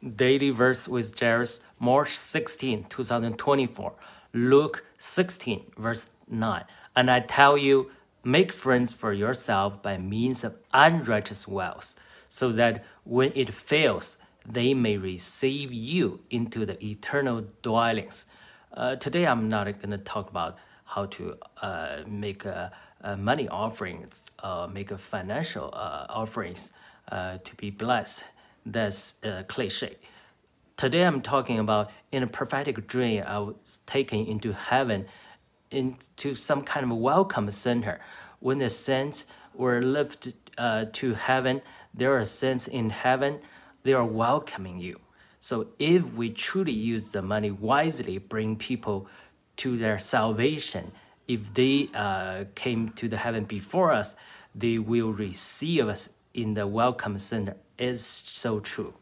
Daily Verse with Jairus, March 16, 2024. Luke 16, verse 9. And I tell you, make friends for yourself by means of unrighteous wealth, so that when it fails, they may receive you into the eternal dwellings. Today, I'm not going to talk about how to make money offerings, make a financial offerings to be blessed. That's cliche. Today, I'm talking about in a prophetic dream, I was taken into heaven, into some kind of welcome center. When the saints were lifted to heaven, there are saints in heaven, they are welcoming you. So if we truly use the money wisely, bring people to their salvation, if they came to the heaven before us, they will receive us in the welcome center. It's so true.